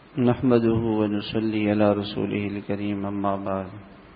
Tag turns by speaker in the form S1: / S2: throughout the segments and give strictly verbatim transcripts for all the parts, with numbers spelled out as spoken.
S1: نحمده ونصلي على رسوله الكريم اما بعد۔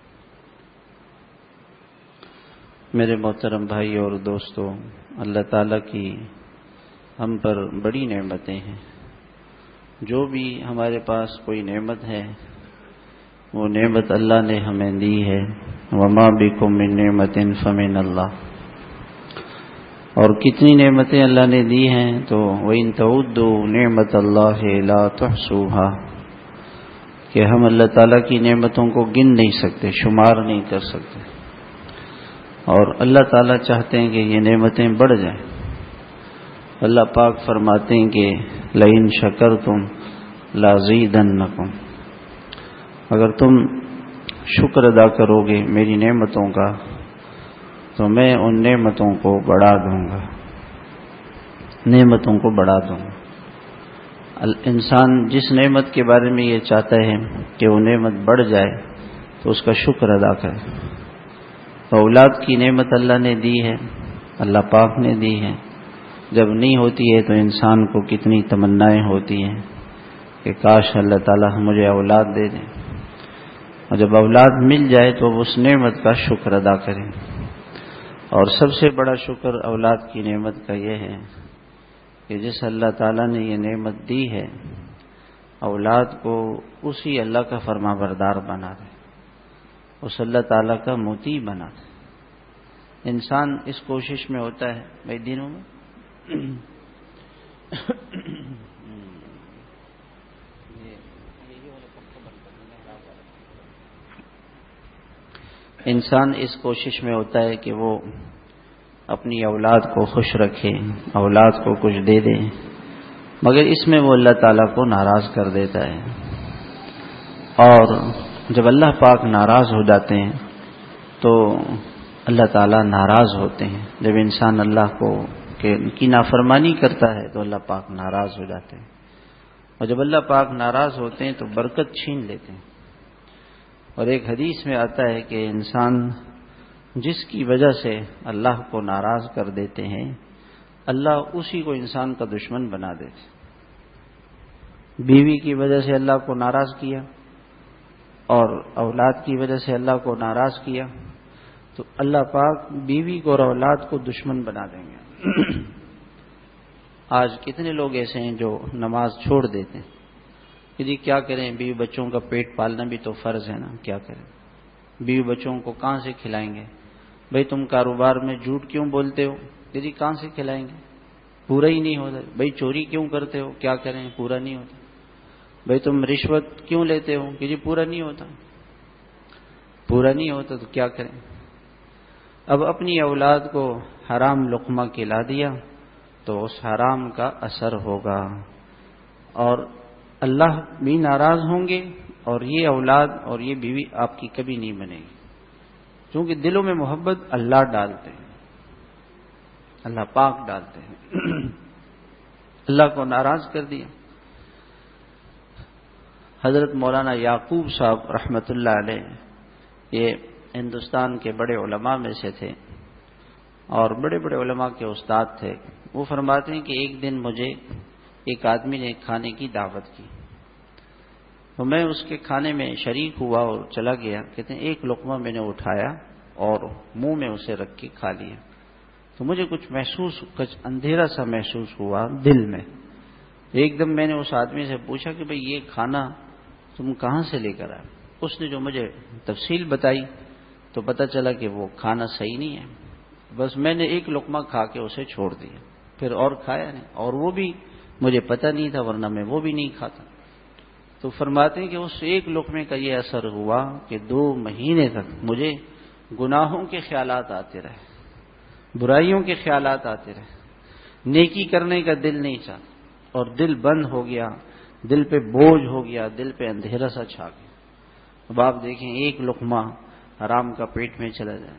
S1: میرے محترم بھائی اور دوستو، اللہ تعالیٰ کی ہم پر بڑی نعمتیں ہیں۔ جو بھی ہمارے پاس کوئی نعمت ہے وہ نعمت اللہ نے ہمیں دی ہے۔ وما بکم من نعمت فمن اللہ۔ اور کتنی نعمتیں اللہ نے دی ہیں تو وَإِن تَعُدُّوا نِعْمَتَ اللَّهِ لَا تُحْصُوهَا، کہ ہم اللہ تعالیٰ کی نعمتوں کو گن نہیں سکتے، شمار نہیں کر سکتے۔ اور اللہ تعالیٰ چاہتے ہیں کہ یہ نعمتیں بڑھ جائیں۔ اللہ پاک فرماتے ہیں کہ لَئِن شَكَرْتُمْ لَأَزِيدَنَّكُمْ، اگر تم شکر ادا کرو گے میری نعمتوں کا تو میں ان نعمتوں کو بڑھا دوں گا، نعمتوں کو بڑھا دوں گا۔ انسان جس نعمت کے بارے میں یہ چاہتا ہے کہ وہ نعمت بڑھ جائے تو اس کا شکر ادا کرے۔ اولاد کی نعمت اللہ نے دی ہے، اللہ پاک نے دی ہے۔ جب نہیں ہوتی ہے تو انسان کو کتنی تمنائیں ہوتی ہیں کہ کاش اللہ تعالیٰ مجھے اولاد دے دیں، اور جب اولاد مل جائے تو اس نعمت کا شکر ادا کریں۔ اور سب سے بڑا شکر اولاد کی نعمت کا یہ ہے کہ جس اللہ تعالیٰ نے یہ نعمت دی ہے، اولاد کو اسی اللہ کا فرما بردار بنا دے، اس اللہ تعالیٰ کا مطیع بنا دے۔ انسان اس کوشش میں ہوتا ہے بھائی دنوں میں انسان اس کوشش میں ہوتا ہے کہ وہ اپنی اولاد کو خوش رکھے، اولاد کو کچھ دے دے، مگر اس میں وہ اللہ تعالیٰ کو ناراض کر دیتا ہے۔ اور جب اللہ پاک ناراض ہو جاتے ہیں تو اللہ تعالیٰ ناراض ہوتے ہیں۔ جب انسان اللہ کو کی نافرمانی کرتا ہے تو اللہ پاک ناراض ہو جاتے ہیں، اور جب اللہ پاک ناراض ہوتے ہیں تو برکت چھین لیتے ہیں۔ اور ایک حدیث میں آتا ہے کہ انسان جس کی وجہ سے اللہ کو ناراض کر دیتے ہیں، اللہ اسی کو انسان کا دشمن بنا دیتے۔ بیوی کی وجہ سے اللہ کو ناراض کیا اور اولاد کی وجہ سے اللہ کو ناراض کیا تو اللہ پاک بیوی کو اور اولاد کو دشمن بنا دیں گے۔ آج کتنے لوگ ایسے ہیں جو نماز چھوڑ دیتے ہیں کہ جی کیا کریں، بیوی بچوں کا پیٹ پالنا بھی تو فرض ہے نا، کیا کریں، بیوی بچوں کو کہاں سے کھلائیں گے؟ بھئی تم کاروبار میں جھوٹ کیوں بولتے ہو؟ کہ جی کہاں سے کھلائیں گے، پورا ہی نہیں ہوتا۔ بھئی چوری کیوں کرتے ہو؟ کیا کریں، پورا نہیں ہوتا۔ بھئی تم رشوت کیوں لیتے ہو؟ کہ جی پورا نہیں ہوتا، پورا نہیں ہوتا تو کیا کریں؟ اب اپنی اولاد کو حرام لقمہ کھلا دیا تو اس حرام کا اثر ہوگا، اور اللہ بھی ناراض ہوں گے، اور یہ اولاد اور یہ بیوی آپ کی کبھی نہیں بنے گی، کیونکہ دلوں میں محبت اللہ ڈالتے ہیں، اللہ پاک ڈالتے ہیں۔ اللہ کو ناراض کر دیا۔ حضرت مولانا یعقوب صاحب رحمۃ اللہ علیہ یہ ہندوستان کے بڑے علماء میں سے تھے اور بڑے بڑے علماء کے استاد تھے۔ وہ فرماتے ہیں کہ ایک دن مجھے ایک آدمی نے کھانے کی دعوت کی تو میں اس کے کھانے میں شریک ہوا اور چلا گیا۔ کہتے ہیں ایک لقمہ میں نے اٹھایا اور منہ میں اسے رکھ کے کھا لیا تو مجھے کچھ محسوس کچھ اندھیرا سا محسوس ہوا دل میں۔ ایک دم میں نے اس آدمی سے پوچھا کہ بھئی یہ کھانا تم کہاں سے لے کر آئے؟ اس نے جو مجھے تفصیل بتائی تو پتہ چلا کہ وہ کھانا صحیح نہیں ہے، بس میں نے ایک لقمہ کھا کے اسے چھوڑ دیا، پھر اور کھایا نہیں، اور وہ بھی مجھے پتہ نہیں تھا ورنہ میں وہ بھی نہیں کھاتا۔ تو فرماتے ہیں کہ اس ایک لقمے کا یہ اثر ہوا کہ دو مہینے تک مجھے گناہوں کے خیالات آتے رہے، برائیوں کے خیالات آتے رہے، نیکی کرنے کا دل نہیں چاہتا، اور دل بند ہو گیا، دل پہ بوجھ ہو گیا، دل پہ اندھیرا سا چھا گیا۔ اب آپ دیکھیں ایک لقمہ حرام کا پیٹ میں چلا جائے۔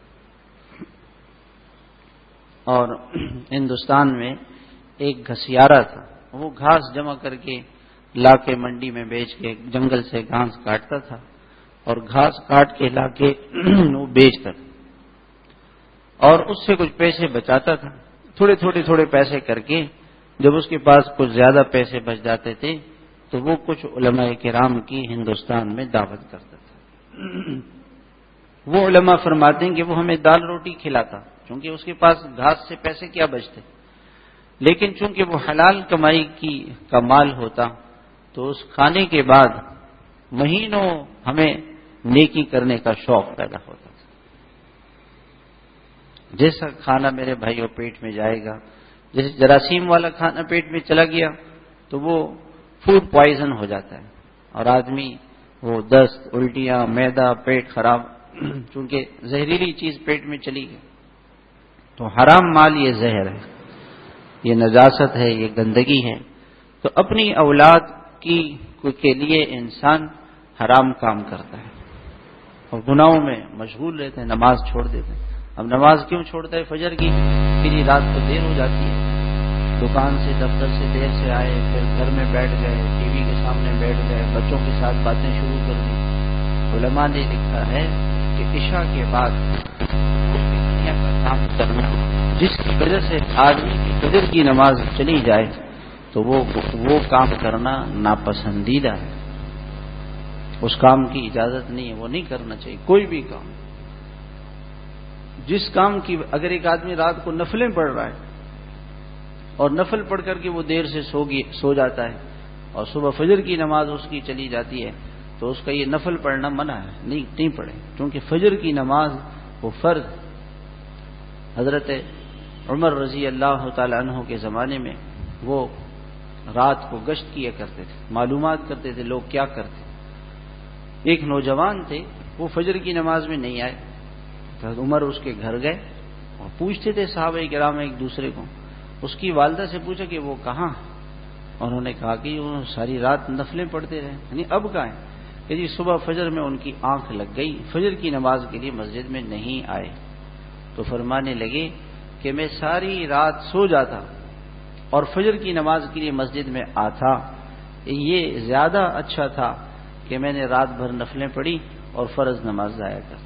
S1: اور ہندوستان میں ایک گھسیارا تھا، وہ گھاس جمع کر کے لا کے منڈی میں بیچ کے جنگل سے گھاس کاٹتا تھا اور گھاس کاٹ کے لا کے وہ بیچتا تھا اور اس سے کچھ پیسے بچاتا تھا، تھوڑے تھوڑے تھوڑے پیسے کر کے۔ جب اس کے پاس کچھ زیادہ پیسے بچ جاتے تھے تو وہ کچھ علماء کرام کی ہندوستان میں دعوت کرتا تھا۔ وہ علماء فرماتے ہیں کہ وہ ہمیں دال روٹی کھلاتا، چونکہ اس کے پاس گھاس سے پیسے کیا بچتے، لیکن چونکہ وہ حلال کمائی کی کا مال ہوتا تو اس کھانے کے بعد مہینوں ہمیں نیکی کرنے کا شوق پیدا ہوتا تھا۔ جیسا کھانا میرے بھائیوں پیٹ میں جائے گا، جیسے جراثیم والا کھانا پیٹ میں چلا گیا تو وہ فوڈ پوائزن ہو جاتا ہے، اور آدمی وہ دست، الٹیاں، میدا، پیٹ خراب، چونکہ زہریلی چیز پیٹ میں چلی گئی۔ تو حرام مال یہ زہر ہے، یہ نجاست ہے، یہ گندگی ہے۔ تو اپنی اولاد کی کے لیے انسان حرام کام کرتا ہے اور گناہوں میں مشغول رہتے ہیں، نماز چھوڑ دیتے ہیں۔ اب نماز کیوں چھوڑتا ہے؟ فجر کی، پھر یہ رات کو دیر ہو جاتی ہے، دکان سے دفتر سے دیر سے آئے، پھر گھر میں بیٹھ گئے، ٹی وی کے سامنے بیٹھ گئے، بچوں کے ساتھ باتیں شروع کر دی۔ علماء نے لکھا ہے کہ عشاء کے بعد دنیا کا کام کرنا جس کی وجہ سے آدمی کی فجر کی نماز چلی جائے تو وہ وہ کام کرنا ناپسندیدہ ہے، اس کام کی اجازت نہیں ہے، وہ نہیں کرنا چاہیے۔ کوئی بھی کام، جس کام کی اگر ایک آدمی رات کو نفلیں پڑھ رہا ہے اور نفل پڑھ کر کے وہ دیر سے سو گی سو جاتا ہے اور صبح فجر کی نماز اس کی چلی جاتی ہے تو اس کا یہ نفل پڑھنا منع ہے، نہیں نہیں پڑھے، کیونکہ فجر کی نماز وہ فرض۔ حضرت عمر رضی اللہ تعالی عنہ کے زمانے میں وہ رات کو گشت کیا کرتے تھے، معلومات کرتے تھے لوگ کیا کرتے۔ ایک نوجوان تھے، وہ فجر کی نماز میں نہیں آئے، حضرت عمر اس کے گھر گئے اور پوچھتے تھے صحابہ کرام ایک دوسرے کو۔ اس کی والدہ سے پوچھا کہ وہ کہاں؟ انہوں نے کہا کہ وہ ساری رات نفلیں پڑھتے رہے، یعنی اب کہاں ہیں؟ کہ جی صبح فجر میں ان کی آنکھ لگ گئی، فجر کی نماز کے لیے مسجد میں نہیں آئے۔ تو فرمانے لگے کہ میں ساری رات سو جاتا اور فجر کی نماز کے لیے مسجد میں آتا، یہ زیادہ اچھا تھا کہ میں نے رات بھر نفلیں پڑھی اور فرض نماز ضائع کرتا۔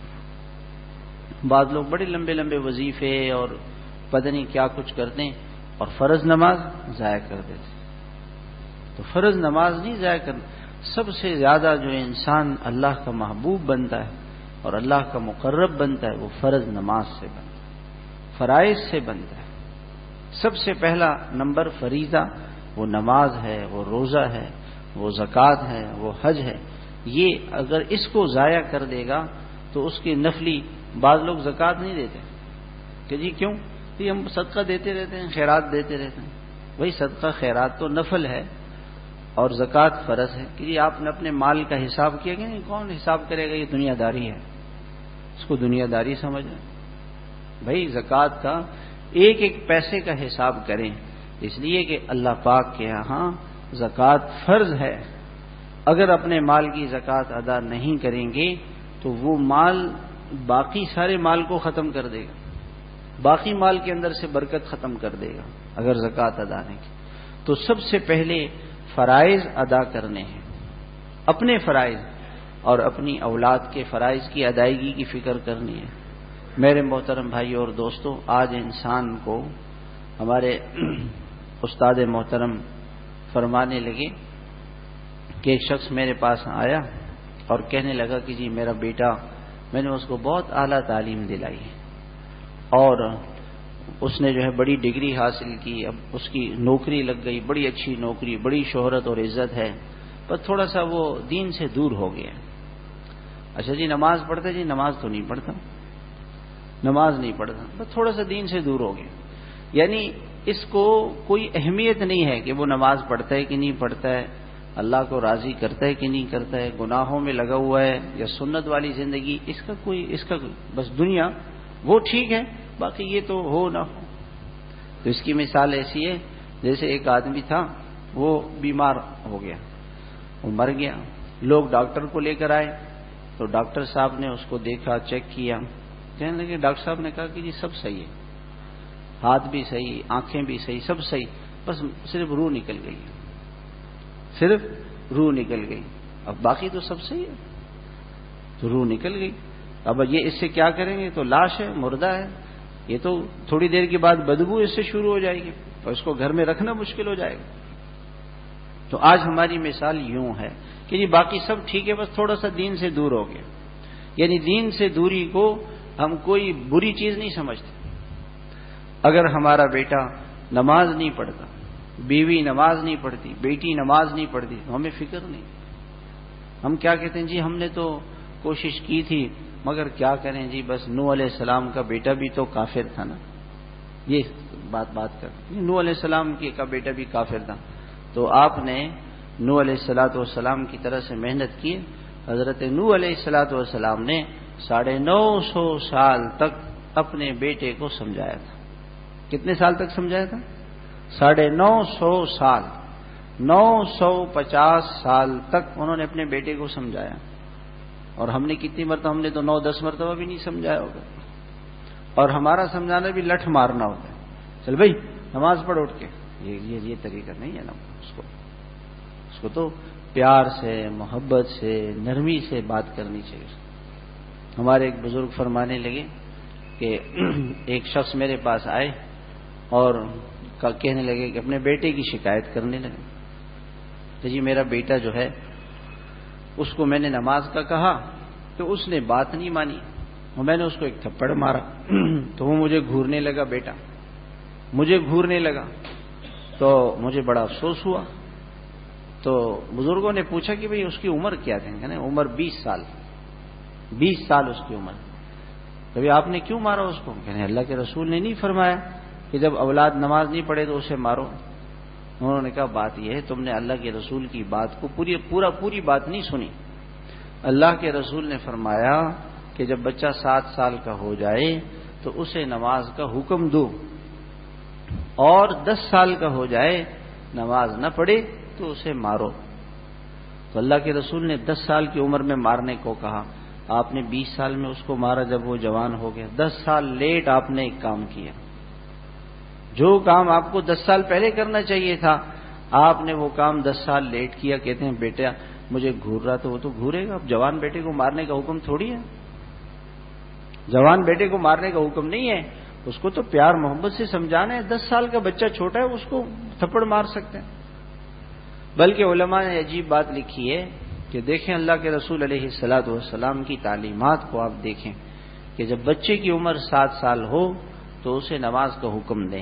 S1: بعض لوگ بڑے لمبے لمبے وظیفے اور پتہ نہیں کیا کچھ کرتے ہیں اور فرض نماز ضائع کر دیتے۔ تو فرض نماز نہیں ضائع کرنا۔ سب سے زیادہ جو انسان اللہ کا محبوب بنتا ہے اور اللہ کا مقرب بنتا ہے وہ فرض نماز سے بنتا ہے، فرائض سے بنتا ہے۔ سب سے پہلا نمبر فریضہ وہ نماز ہے، وہ روزہ ہے، وہ زکوٰۃ ہے، وہ حج ہے۔ یہ اگر اس کو ضائع کر دے گا تو اس کی نفلی، بعض لوگ زکوٰۃ نہیں دیتے کہ جی کیوں؟ کہ ہم صدقہ دیتے رہتے ہیں، خیرات دیتے رہتے ہیں۔ وہی صدقہ خیرات تو نفل ہے اور زکوٰۃ فرض ہے کہ جی آپ نے اپنے مال کا حساب کیا کہ نہیں؟ کون حساب کرے گا؟ یہ دنیا داری ہے، اس کو دنیا داری سمجھ رہے ہیں۔ بھائی زکوٰۃ کا ایک ایک پیسے کا حساب کریں، اس لیے کہ اللہ پاک کے یہاں زکوٰۃ فرض ہے۔ اگر اپنے مال کی زکوٰۃ ادا نہیں کریں گے تو وہ مال باقی سارے مال کو ختم کر دے گا، باقی مال کے اندر سے برکت ختم کر دے گا اگر زکوٰۃ ادا نہیں کی۔ تو سب سے پہلے فرائض ادا کرنے ہیں، اپنے فرائض اور اپنی اولاد کے فرائض کی ادائیگی کی فکر کرنی ہے۔ میرے محترم بھائیو اور دوستو، آج انسان کو ہمارے استاد محترم فرمانے لگے کہ ایک شخص میرے پاس آیا اور کہنے لگا کہ جی میرا بیٹا، میں نے اس کو بہت اعلیٰ تعلیم دلائی ہے اور اس نے جو ہے بڑی ڈگری حاصل کی، اب اس کی نوکری لگ گئی، بڑی اچھی نوکری، بڑی شہرت اور عزت ہے، پر تھوڑا سا وہ دین سے دور ہو گیا۔ اچھا جی نماز پڑھتا؟ جی نماز تو نہیں پڑھتا، نماز نہیں پڑھتا، بس تھوڑا سا دین سے دور ہو گیا۔ یعنی اس کو کوئی اہمیت نہیں ہے کہ وہ نماز پڑھتا ہے کہ نہیں پڑھتا ہے، اللہ کو راضی کرتا ہے کہ نہیں کرتا ہے، گناہوں میں لگا ہوا ہے یا سنت والی زندگی، اس کا کوئی اس کا بس دنیا وہ ٹھیک ہے، باقی یہ تو ہو نہ ہو۔ تو اس کی مثال ایسی ہے جیسے ایک آدمی تھا، وہ بیمار ہو گیا، وہ مر گیا، لوگ ڈاکٹر کو لے کر آئے تو ڈاکٹر صاحب نے اس کو دیکھا، چیک کیا، کہنے لگے، ڈاکٹر صاحب نے کہا کہ جی سب صحیح ہے، ہاتھ بھی صحیح، آنکھیں بھی صحیح، سب صحیح، بس صرف روح نکل گئی، صرف روح نکل گئی، اب باقی تو سب صحیح ہے، تو روح نکل گئی، اب یہ اس سے کیا کریں گے؟ تو لاش ہے، مردہ ہے، یہ تو تھوڑی دیر کے بعد بدبو اس سے شروع ہو جائے گی اور اس کو گھر میں رکھنا مشکل ہو جائے گا۔ تو آج ہماری مثال یوں ہے کہ جی باقی سب ٹھیک ہے، بس تھوڑا سا دین سے دور ہو گیا. یعنی دین سے دوری کو ہم کوئی بری چیز نہیں سمجھتے. اگر ہمارا بیٹا نماز نہیں پڑھتا، بیوی نماز نہیں پڑھتی، بیٹی نماز نہیں پڑھتی، تو ہمیں فکر نہیں. ہم کیا کہتے ہیں جی ہم نے تو کوشش کی تھی مگر کیا کریں جی، بس نوح علیہ السلام کا بیٹا بھی تو کافر تھا نا. یہ بات بات کر نوح علیہ السلام کا بیٹا بھی کافر تھا. تو آپ نے نوح علیہ الصلوۃ والسلام کی طرح سے محنت کی. حضرت نوح علیہ الصلوۃ والسلام نے ساڑھے نو سو سال تک اپنے بیٹے کو سمجھایا تھا. کتنے سال تک سمجھایا تھا؟ ساڑھے نو سو سال. نو سو پچاس سال تک انہوں نے اپنے بیٹے کو سمجھایا. اور ہم نے کتنی مرتبہ؟ ہم نے تو نو دس مرتبہ بھی نہیں سمجھایا ہوگا. اور ہمارا سمجھانا بھی لٹھ مارنا ہوتا ہے. چل بھائی نماز پڑھ اٹھ کے. یہ یہ یہ طریقہ نہیں ہے نا. اس کو اس کو تو پیار سے، محبت سے، نرمی سے بات کرنی چاہیے. ہمارے ایک بزرگ فرمانے لگے کہ ایک شخص میرے پاس آئے اور کہنے لگے کہ اپنے بیٹے کی شکایت کرنے لگے کہ جی میرا بیٹا جو ہے اس کو میں نے نماز کا کہا تو اس نے بات نہیں مانی اور میں نے اس کو ایک تھپڑ مارا تو وہ مجھے گھورنے لگا. بیٹا مجھے گھورنے لگا تو مجھے بڑا افسوس ہوا. تو بزرگوں نے پوچھا کہ بھئی اس کی عمر کیا تھی؟ کہنے عمر بیس سال. بیس سال اس کی عمر. کبھی آپ نے کیوں مارا اس کو؟ کہنے اللہ کے رسول نے نہیں فرمایا کہ جب اولاد نماز نہیں پڑھے تو اسے مارو. انہوں نے کہا بات یہ ہے تم نے اللہ کے رسول کی بات کو پوری پورا پوری بات نہیں سنی. اللہ کے رسول نے فرمایا کہ جب بچہ سات سال کا ہو جائے تو اسے نماز کا حکم دو، اور دس سال کا ہو جائے نماز نہ پڑھے تو اسے مارو. تو اللہ کے رسول نے دس سال کی عمر میں مارنے کو کہا. آپ نے بیس سال میں اس کو مارا جب وہ جوان ہو گیا. دس سال لیٹ آپ نے ایک کام کیا. جو کام آپ کو دس سال پہلے کرنا چاہیے تھا آپ نے وہ کام دس سال لیٹ کیا. کہتے ہیں بیٹا مجھے گھور رہا تو وہ تو گھورے گا. اب جوان بیٹے کو مارنے کا حکم تھوڑی ہے. جوان بیٹے کو مارنے کا حکم نہیں ہے. اس کو تو پیار محبت سے سمجھانا ہے. دس سال کا بچہ چھوٹا ہے اس کو تھپڑ مار سکتے ہیں. بلکہ علماء نے عجیب بات لکھی ہے کہ دیکھیں اللہ کے رسول علیہ الصلوۃ والسلام کی تعلیمات کو آپ دیکھیں کہ جب بچے کی عمر سات سال ہو تو اسے نماز کا حکم دیں.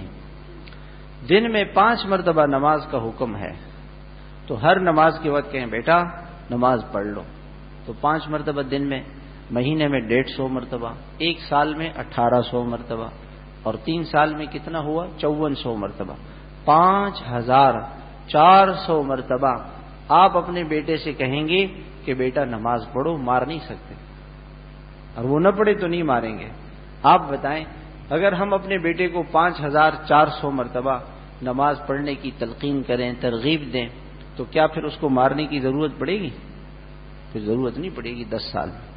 S1: دن میں پانچ مرتبہ نماز کا حکم ہے تو ہر نماز کے وقت کہیں بیٹا نماز پڑھ لو. تو پانچ مرتبہ دن میں، مہینے میں ڈیڑھ سو مرتبہ، ایک سال میں اٹھارہ سو مرتبہ، اور تین سال میں کتنا ہوا؟ چون سو مرتبہ. پانچ ہزار چار سو مرتبہ آپ اپنے بیٹے سے کہیں گے کہ بیٹا نماز پڑھو. مار نہیں سکتے، اور وہ نہ پڑھے تو نہیں ماریں گے. آپ بتائیں اگر ہم اپنے بیٹے کو پانچ ہزار چار سو مرتبہ نماز پڑھنے کی تلقین کریں، ترغیب دیں، تو کیا پھر اس کو مارنے کی ضرورت پڑے گی؟ پھر ضرورت نہیں پڑے گی. دس سال میں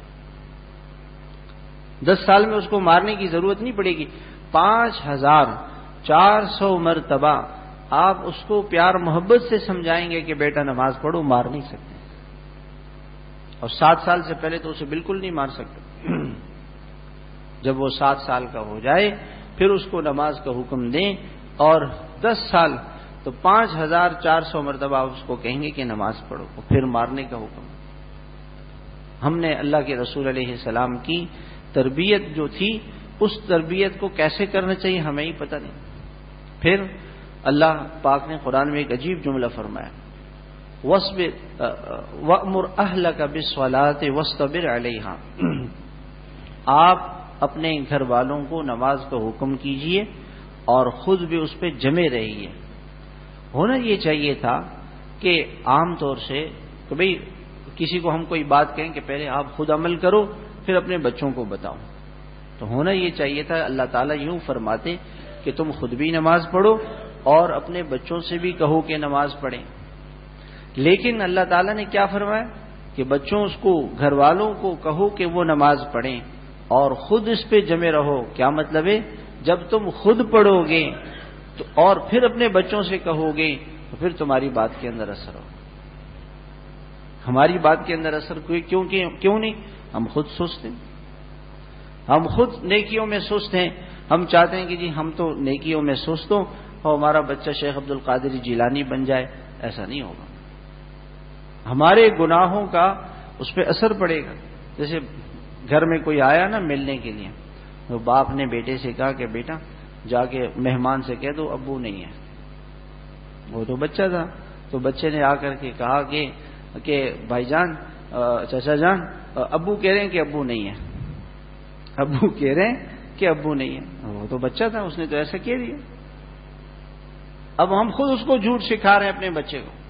S1: دس سال میں اس کو مارنے کی ضرورت نہیں پڑے گی. پانچ ہزار چار سو مرتبہ آپ اس کو پیار محبت سے سمجھائیں گے کہ بیٹا نماز پڑھو. مار نہیں سکتے. اور سات سال سے پہلے تو اسے بالکل نہیں مار سکتے. جب وہ سات سال کا ہو جائے پھر اس کو نماز کا حکم دیں، اور دس سال تو پانچ ہزار چار سو مرتبہ آپ اس کو کہیں گے کہ نماز پڑھو، پھر مارنے کا حکم. ہم نے اللہ کے رسول علیہ السلام کی تربیت جو تھی اس تربیت کو کیسے کرنا چاہیے ہمیں ہی پتہ نہیں. پھر اللہ پاک نے قرآن میں ایک عجیب جملہ فرمایا، وَاصْبِرْ وَأْمُرْ أَهْلَكَ بِالصَّلَاةِ وَاصْطَبِرْ عَلَيْهَا. آپ اپنے گھر والوں کو نماز کا حکم کیجئے اور خود بھی اس پہ جمے رہیے. ہونا یہ چاہیے تھا کہ عام طور سے کہ بھئی کسی کو ہم کوئی بات کہیں کہ پہلے آپ خود عمل کرو پھر اپنے بچوں کو بتاؤ. تو ہونا یہ چاہیے تھا اللہ تعالیٰ یوں فرماتے کہ تم خود بھی نماز پڑھو اور اپنے بچوں سے بھی کہو کہ نماز پڑھیں. لیکن اللہ تعالیٰ نے کیا فرمایا کہ بچوں اس کو گھر والوں کو کہو کہ وہ نماز پڑھیں اور خود اس پہ جمے رہو. کیا مطلب ہے؟ جب تم خود پڑھو گے تو اور پھر اپنے بچوں سے کہو گے تو پھر تمہاری بات کے اندر اثر ہو. ہماری بات کے اندر اثر کوئی کیوں کیوں نہیں؟ ہم خود سست ہیں. ہم خود نیکیوں میں سست ہیں. ہم چاہتے ہیں کہ جی ہم تو نیکیوں میں سست ہوں اور ہمارا بچہ شیخ عبد القادر جیلانی بن جائے. ایسا نہیں ہوگا. ہمارے گناہوں کا اس پہ اثر پڑے گا. جیسے گھر میں کوئی آیا نا ملنے کے لیے، تو باپ نے بیٹے سے کہا کہ بیٹا جا کے مہمان سے کہہ دو ابو نہیں ہے. وہ تو بچہ تھا، تو بچے نے آ کر کے کہا کہ کہ بھائی جان، چچا جان، ابو کہہ رہے ہیں کہ ابو نہیں ہے، ابو کہہ رہے ہیں کہ ابو نہیں ہے. وہ تو بچہ تھا، اس نے تو ایسا کہہ دیا. اب ہم خود اس کو جھوٹ سکھا رہے ہیں اپنے بچے کو.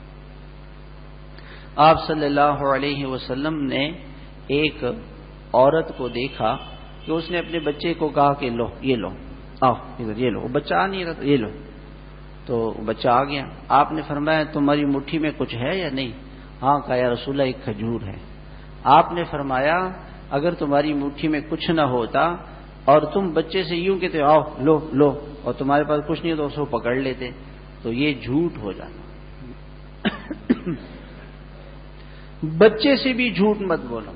S1: آپ صلی اللہ علیہ وسلم نے ایک عورت کو دیکھا کہ اس نے اپنے بچے کو کہا کہ لو یہ لو، آؤ ادھر یہ لو. وہ بچہ آ نہیں رہا تھا، یہ لو. تو بچہ آ گیا. آپ نے فرمایا تمہاری مٹھی میں کچھ ہے یا نہیں؟ ہاں کہا یا رسول اللہ ایک کھجور ہے. آپ نے فرمایا اگر تمہاری مٹھی میں کچھ نہ ہوتا اور تم بچے سے یوں کہتے آؤ لو لو، اور تمہارے پاس کچھ نہیں تو اس کو پکڑ لیتے، تو یہ جھوٹ ہو جانا. بچے سے بھی جھوٹ مت بولو.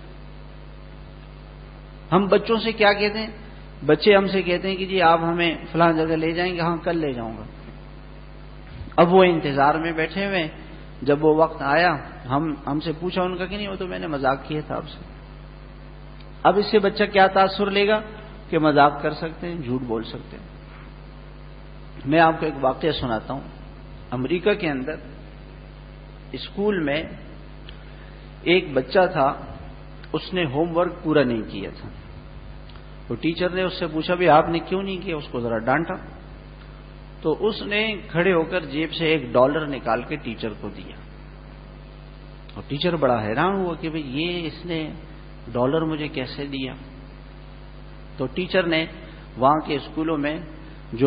S1: ہم بچوں سے کیا کہتے ہیں؟ بچے ہم سے کہتے ہیں کہ جی آپ ہمیں فلاں جگہ لے جائیں گے. ہاں کل لے جاؤں گا. اب وہ انتظار میں بیٹھے ہوئے، جب وہ وقت آیا ہم ہم سے پوچھا ان کا کہ نہیں وہ تو میں نے مذاق کیا تھا آپ سے. اب اس سے بچہ کیا تاثر لے گا کہ مذاق کر سکتے ہیں، جھوٹ بول سکتے ہیں. میں آپ کو ایک واقعہ سناتا ہوں. امریکہ کے اندر اسکول میں ایک بچہ تھا، اس نے ہوم ورک پورا نہیں کیا تھا. تو ٹیچر نے اس سے پوچھا بھی آپ نے کیوں نہیں کیا؟ اس کو ذرا ڈانٹا. تو اس نے کھڑے ہو کر جیب سے ایک ڈالر نکال کے ٹیچر کو دیا. اور ٹیچر بڑا حیران ہوا کہ بھئی یہ اس نے ڈالر مجھے کیسے دیا؟ تو ٹیچر نے وہاں کے اسکولوں میں جو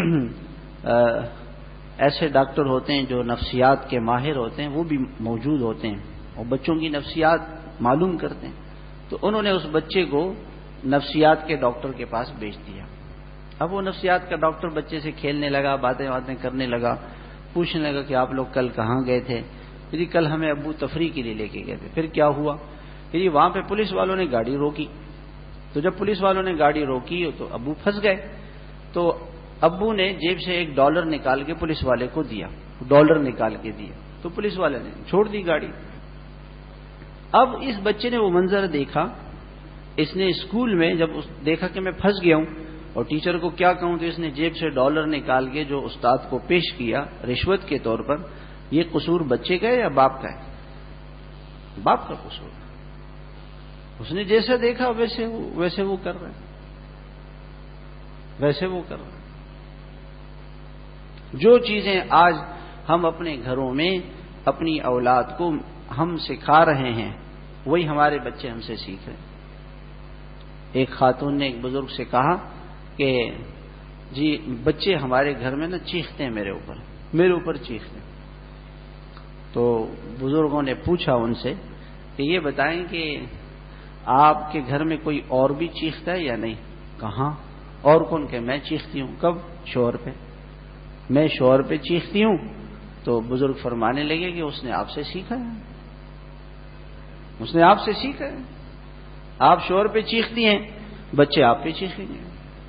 S1: ایسے ڈاکٹر ہوتے ہیں جو نفسیات کے ماہر ہوتے ہیں وہ بھی موجود ہوتے ہیں اور بچوں کی نفسیات معلوم کرتے ہیں. تو انہوں نے اس بچے کو نفسیات کے ڈاکٹر کے پاس بھیج دیا. اب وہ نفسیات کا ڈاکٹر بچے سے کھیلنے لگا، باتیں باتیں کرنے لگا، پوچھنے لگا کہ آپ لوگ کل کہاں گئے تھے؟ جی کل ہمیں ابو تفریح کے لیے لے کے گئے تھے. پھر کیا ہوا؟ جی وہاں پہ پولیس والوں نے گاڑی روکی. تو جب پولیس والوں نے گاڑی روکی تو ابو پھنس گئے. تو ابو نے جیب سے ایک ڈالر نکال کے پولیس والے کو دیا، ڈالر نکال کے دیا. تو پولیس والے نے چھوڑ دی گاڑی. اب اس بچے نے وہ منظر دیکھا. اس نے اسکول میں جب دیکھا کہ میں پھنس گیا ہوں اور ٹیچر کو کیا کہوں، تو اس نے جیب سے ڈالر نکال کے جو استاد کو پیش کیا رشوت کے طور پر. یہ قصور بچے کا ہے یا باپ کا ہے؟ باپ کا قصور. اس نے جیسا دیکھا ویسے ویسے وہ کر رہا ہے، ویسے وہ کر رہا ہے. جو چیزیں آج ہم اپنے گھروں میں اپنی اولاد کو ہم سکھا رہے ہیں وہی ہمارے بچے ہم سے سیکھ رہے ہیں. ایک خاتون نے ایک بزرگ سے کہا کہ جی بچے ہمارے گھر میں نا چیختے ہیں میرے اوپر میرے اوپر چیختے ہیں. تو بزرگوں نے پوچھا ان سے کہ یہ بتائیں کہ آپ کے گھر میں کوئی اور بھی چیختا ہے یا نہیں؟ کہاں اور کون؟ کہ میں چیختی ہوں. کب؟ شوہر پہ. میں شوہر پہ چیختی ہوں. تو بزرگ فرمانے لگے کہ اس نے آپ سے سیکھا ہے، اس نے آپ سے سیکھا ہے. آپ شوہر پہ چیختی ہیں، بچے آپ پہ چیخیں گے.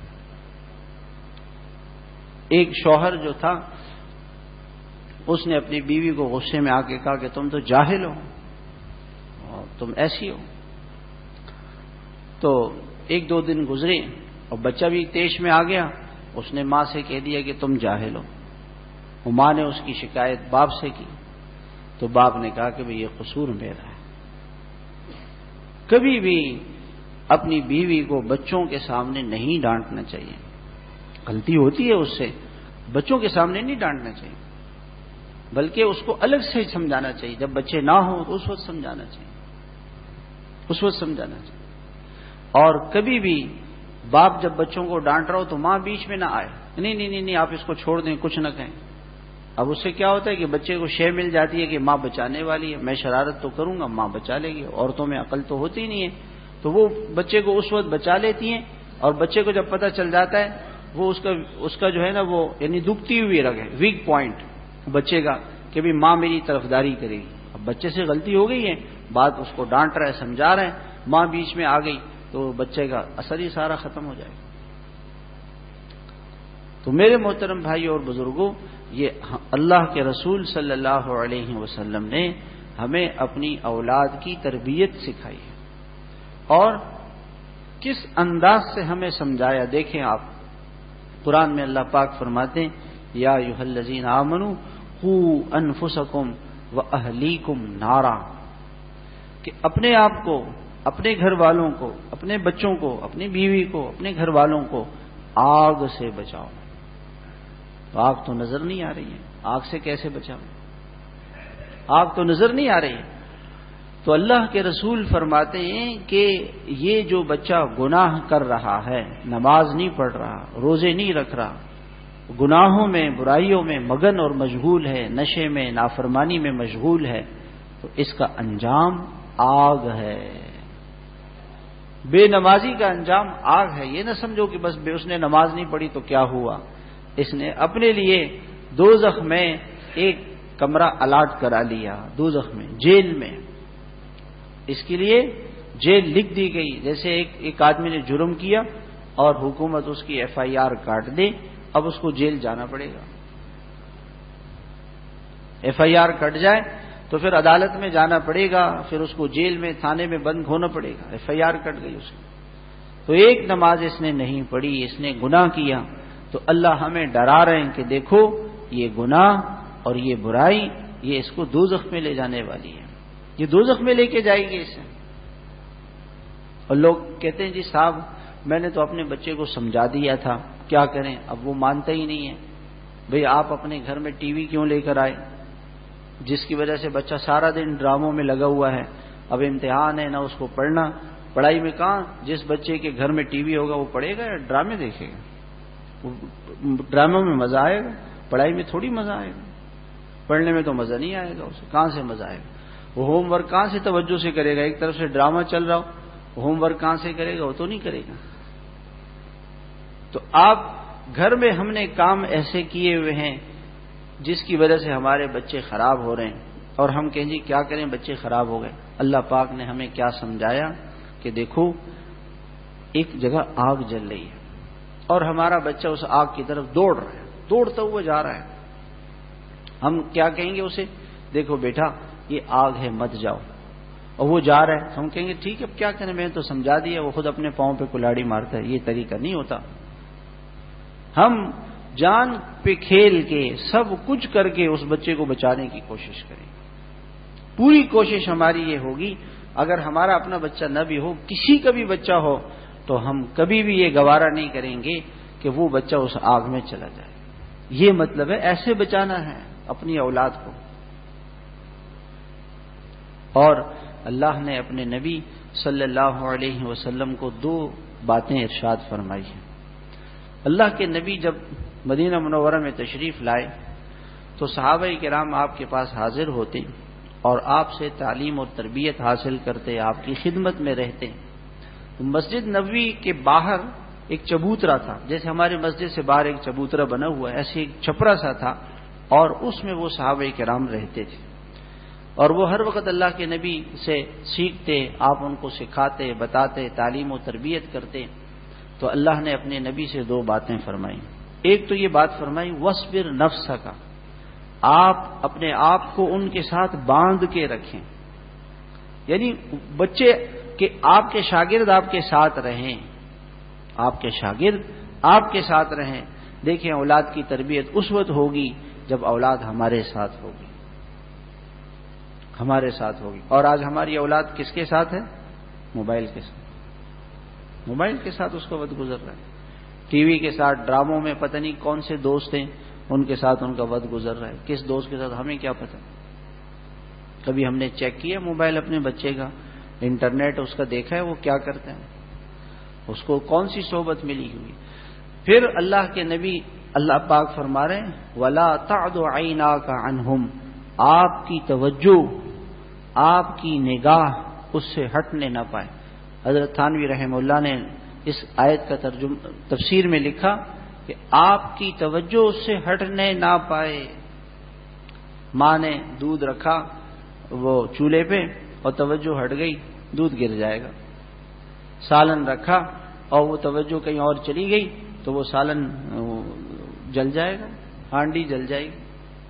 S1: ایک شوہر جو تھا اس نے اپنی بیوی کو غصے میں آ کے کہا کہ تم تو جاہل ہو اور تم ایسی ہو. تو ایک دو دن گزرے اور بچہ بھی تیش میں آ گیا. اس نے ماں سے کہہ دیا کہ تم جاہل ہو. وہ ماں نے اس کی شکایت باپ سے کی. تو باپ نے کہا کہ بھئی یہ قصور میرا ہے. کبھی بھی اپنی بیوی کو بچوں کے سامنے نہیں ڈانٹنا چاہیے. غلطی ہوتی ہے اس سے، بچوں کے سامنے نہیں ڈانٹنا چاہیے، بلکہ اس کو الگ سے سمجھانا چاہیے. جب بچے نہ ہوں تو اس وقت سمجھانا چاہیے، اس وقت سمجھانا چاہیے. اور کبھی بھی باپ جب بچوں کو ڈانٹ رہا ہو تو ماں بیچ میں نہ آئے. نہیں نہیں نہیں نہیں آپ اس کو چھوڑ دیں، کچھ نہ کہیں. اب اس سے کیا ہوتا ہے کہ بچے کو شے مل جاتی ہے کہ ماں بچانے والی ہے، میں شرارت تو کروں گا ماں بچا لے گی. عورتوں میں عقل تو ہوتی نہیں ہے، تو وہ بچے کو اس وقت بچا لیتی ہیں. اور بچے کو جب پتہ چل جاتا ہے وہ اس کا اس کا جو ہے نا وہ یعنی دکھتی ہوئی رکھے ویک پوائنٹ بچے کا کہ بھی ماں میری طرفداری کرے گی. اب بچے سے غلطی ہو گئی ہے، بات اس کو ڈانٹ رہا ہے، سمجھا رہا ہے، ماں بیچ میں آ گئی تو بچے کا اثر ہی سارا ختم ہو جائے گا. تو میرے محترم بھائی اور بزرگوں، یہ اللہ کے رسول صلی اللہ علیہ وسلم نے ہمیں اپنی اولاد کی تربیت سکھائی ہے، اور کس انداز سے ہمیں سمجھایا. دیکھیں آپ، قرآن میں اللہ پاک فرماتے ہیں یا ایھا الذین آمنوا قوا انفسکم واہلیکم نارا، کہ اپنے آپ کو، اپنے گھر والوں کو، اپنے بچوں کو، اپنی بیوی کو، اپنے گھر والوں کو آگ سے بچاؤ. تو آگ تو نظر نہیں آ رہی ہے، آگ سے کیسے بچاؤ؟ آگ تو نظر نہیں آ رہی ہے. تو اللہ کے رسول فرماتے ہیں کہ یہ جو بچہ گناہ کر رہا ہے، نماز نہیں پڑھ رہا، روزے نہیں رکھ رہا، گناہوں میں، برائیوں میں مگن اور مشغول ہے، نشے میں، نافرمانی میں مشغول ہے، تو اس کا انجام آگ ہے. بے نمازی کا انجام آگ ہے. یہ نہ سمجھو کہ بس اس نے نماز نہیں پڑھی تو کیا ہوا. اس نے اپنے لیے دوزخ میں ایک کمرہ الاٹ کرا لیا، دوزخ میں، جیل میں. اس کے لیے جیل لکھ دی گئی. جیسے ایک ایک آدمی نے جرم کیا اور حکومت اس کی ایف آئی آر کاٹ دے، اب اس کو جیل جانا پڑے گا. ایف آئی آر کٹ جائے تو پھر عدالت میں جانا پڑے گا، پھر اس کو جیل میں، تھانے میں بند ہونا پڑے گا. ایف آئی آر کٹ گئی اس کی. تو ایک نماز اس نے نہیں پڑھی، اس نے گناہ کیا. تو اللہ ہمیں ڈرا رہے ہیں کہ دیکھو یہ گناہ اور یہ برائی، یہ اس کو دوزخ میں لے جانے والی ہے، یہ دوزخ میں لے کے جائے گی اسے. اور لوگ کہتے ہیں جی صاحب میں نے تو اپنے بچے کو سمجھا دیا تھا، کیا کریں، اب وہ مانتا ہی نہیں ہے. بھئی آپ اپنے گھر میں ٹی وی کیوں لے کر آئے، جس کی وجہ سے بچہ سارا دن ڈراموں میں لگا ہوا ہے. اب امتحان ہے، نہ اس کو پڑھنا، پڑھائی میں کہاں. جس بچے کے گھر میں ٹی وی ہوگا وہ پڑھے گا یا ڈرامے دیکھے گا؟ ڈراموں میں مزہ آئے گا، پڑھائی میں تھوڑی مزہ آئے گا. پڑھنے میں تو مزہ نہیں آئے گا اسے. کہاں سے مزہ آئے گا؟ وہ ہوم ورک کہاں سے توجہ سے کرے گا؟ ایک طرف سے ڈرامہ چل رہا ہو، ہوم ورک کہاں سے کرے گا؟ وہ تو نہیں کرے گا. تو آپ گھر میں ہم نے کام ایسے کیے ہوئے ہیں جس کی وجہ سے ہمارے بچے خراب ہو رہے ہیں، اور ہم کہیں جی کیا کریں، بچے خراب ہو گئے. اللہ پاک نے ہمیں کیا سمجھایا کہ دیکھو ایک جگہ آگ جل رہی ہے اور ہمارا بچہ اس آگ کی طرف دوڑ رہا ہے، دوڑتا ہوا جا رہا ہے. ہم کیا کہیں گے اسے؟ دیکھو بیٹا یہ آگ ہے، مت جاؤ. اور وہ جا رہا ہے، ہم کہیں گے ٹھیک ہے اب کیا کریں، میں نے تو سمجھا دیا. وہ خود اپنے پاؤں پہ کلاڑی مارتا ہے. یہ طریقہ نہیں ہوتا. ہم جان پہ کھیل کے، سب کچھ کر کے اس بچے کو بچانے کی کوشش کریں. پوری کوشش ہماری یہ ہوگی. اگر ہمارا اپنا بچہ نہ بھی ہو، کسی کا بھی بچہ ہو، تو ہم کبھی بھی یہ گوارا نہیں کریں گے کہ وہ بچہ اس آگ میں چلا جائے. یہ مطلب ہے ایسے بچانا ہے اپنی اولاد کو. اور اللہ نے اپنے نبی صلی اللہ علیہ وسلم کو دو باتیں ارشاد فرمائی ہیں. اللہ کے نبی جب مدینہ منورہ میں تشریف لائے تو صحابہ کرام آپ کے پاس حاضر ہوتے اور آپ سے تعلیم اور تربیت حاصل کرتے، آپ کی خدمت میں رہتے. مسجد نبوی کے باہر ایک چبوترا تھا، جیسے ہمارے مسجد سے باہر ایک چبوترا بنا ہوا ہے، ایسے ایک چھپرا سا تھا، اور اس میں وہ صحابہ کرام رہتے تھے. اور وہ ہر وقت اللہ کے نبی سے سیکھتے، آپ ان کو سکھاتے، بتاتے، تعلیم و تربیت کرتے. تو اللہ نے اپنے نبی سے دو باتیں فرمائی. ایک تو یہ بات فرمائی وَاصْبِرْ نَفْسَكَ، آپ اپنے آپ کو ان کے ساتھ باندھ کے رکھیں. یعنی بچے کہ آپ کے شاگرد آپ کے ساتھ رہیں، آپ کے شاگرد آپ کے ساتھ رہیں. دیکھیں اولاد کی تربیت اس وقت ہوگی جب اولاد ہمارے ساتھ ہوگی، ہمارے ساتھ ہوگی. اور آج ہماری اولاد کس کے ساتھ ہے؟ موبائل کے ساتھ. موبائل کے ساتھ اس کا وقت گزر رہا ہے. ٹی وی کے ساتھ، ڈراموں میں پتہ نہیں کون سے دوست ہیں، ان کے ساتھ ان کا وقت گزر رہا ہے. کس دوست کے ساتھ ہمیں کیا پتہ. کبھی ہم نے چیک کیا موبائل اپنے بچے کا، انٹرنیٹ اس کا دیکھا ہے وہ کیا کرتے ہیں، اس کو کون سی صحبت ملی ہوئی. پھر اللہ کے نبی اللہ پاک فرما رہے ہیں وَلَا تَعْدُ عَيْنَاكَ عَنْهُمْ، آپ کی توجہ، آپ کی نگاہ اس سے ہٹنے نہ پائے. حضرت تھانوی رحمہ اللہ نے اس آیت کا ترجمہ تفسیر میں لکھا کہ آپ کی توجہ اس سے ہٹنے نہ پائے. ماں نے دودھ رکھا وہ چولہے پہ اور توجہ ہٹ گئی، دودھ گر جائے گا. سالن رکھا اور وہ توجہ کہیں اور چلی گئی تو وہ سالن جل جائے گا. ہانڈی جل جائے گی۔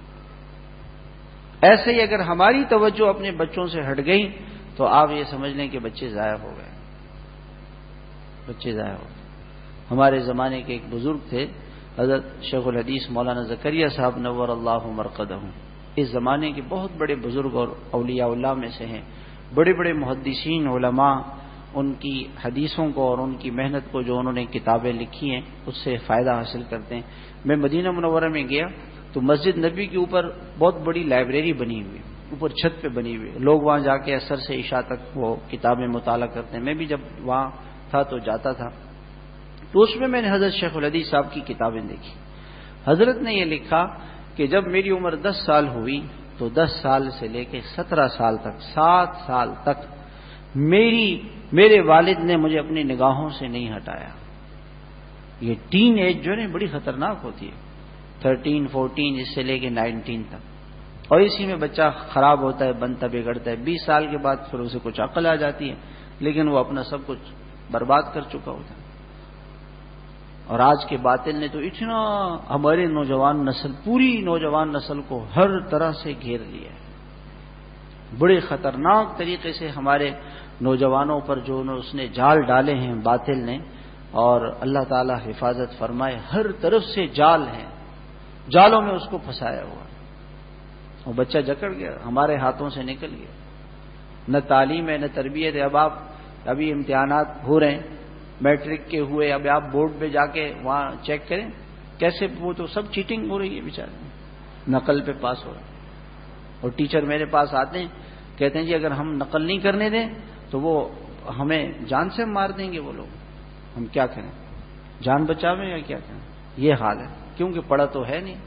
S1: ایسے ہی اگر ہماری توجہ اپنے بچوں سے ہٹ گئی تو آپ یہ سمجھ لیں کہ بچے ضائع ہو گئے، بچے ضائع ہو گئے۔ ہمارے زمانے کے ایک بزرگ تھے حضرت شیخ الحدیث مولانا زکریا صاحب نور اللہ مرقدہ، اس زمانے کے بہت بڑے بزرگ اور اولیاء اللہ میں سے ہیں، بڑے بڑے محدثین علماء ان کی حدیثوں کو اور ان کی محنت کو جو انہوں نے کتابیں لکھی ہیں اس سے فائدہ حاصل کرتے ہیں۔ میں مدینہ منورہ میں گیا تو مسجد نبی کے اوپر بہت بڑی لائبریری بنی ہوئی، اوپر چھت پہ بنی ہوئی، لوگ وہاں جا کے عصر سے عشاء تک وہ کتابیں مطالعہ کرتے ہیں۔ میں بھی جب وہاں تھا تو جاتا تھا، تو اس میں میں نے حضرت شیخ الحدیث صاحب کی کتابیں دیکھی۔ حضرت نے یہ لکھا کہ جب میری عمر دس سال ہوئی تو دس سال سے لے کے سترہ سال تک، سات سال تک میری میرے والد نے مجھے اپنی نگاہوں سے نہیں ہٹایا۔ یہ ٹین ایج جو ہے بڑی خطرناک ہوتی ہے، تھرٹین فورٹین اس سے لے کے نائنٹین تک، اور اسی میں بچہ خراب ہوتا ہے، بنتا بگڑتا ہے۔ بیس سال کے بعد پھر اسے کچھ عقل آ جاتی ہے، لیکن وہ اپنا سب کچھ برباد کر چکا ہوتا ہے۔ اور آج کے باطل نے تو اتنا ہمارے نوجوان نسل، پوری نوجوان نسل کو ہر طرح سے گھیر لیا ہے، بڑے خطرناک طریقے سے ہمارے نوجوانوں پر جو اس نے جال ڈالے ہیں باطل نے، اور اللہ تعالی حفاظت فرمائے، ہر طرف سے جال ہیں، جالوں میں اس کو پھنسایا ہوا، وہ بچہ جکڑ گیا، ہمارے ہاتھوں سے نکل گیا۔ نہ تعلیم ہے نہ تربیت ہے۔ اب آپ ابھی امتحانات ہو رہے ہیں، میٹرک کے ہوئے، اب آپ بورڈ پہ جا کے وہاں چیک کریں کیسے، وہ تو سب چیٹنگ ہو رہی ہے بیچارے، نقل پہ پاس ہو رہا ہے۔ اور ٹیچر میرے پاس آتے ہیں، کہتے ہیں جی اگر ہم نقل نہیں کرنے دیں تو وہ ہمیں جان سے مار دیں گے وہ لوگ، ہم کیا کریں، جان بچاویں یا کیا کریں؟ یہ حال ہے، کیونکہ پڑھا تو ہے نہیں۔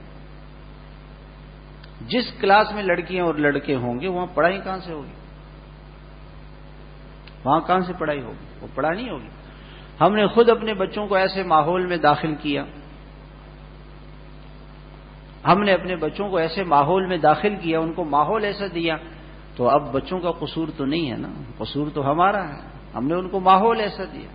S1: جس کلاس میں لڑکیاں اور لڑکے ہوں گے وہاں پڑھائی کہاں سے ہوگی؟ وہاں کہاں سے پڑھائی ہوگی؟ وہ پڑھائی نہیں ہوگی۔ ہم نے خود اپنے بچوں کو ایسے ماحول میں داخل کیا، ہم نے اپنے بچوں کو ایسے ماحول میں داخل کیا، ان کو ماحول ایسا دیا، تو اب بچوں کا قصور تو نہیں ہے نا، قصور تو ہمارا ہے، ہم نے ان کو ماحول ایسا دیا،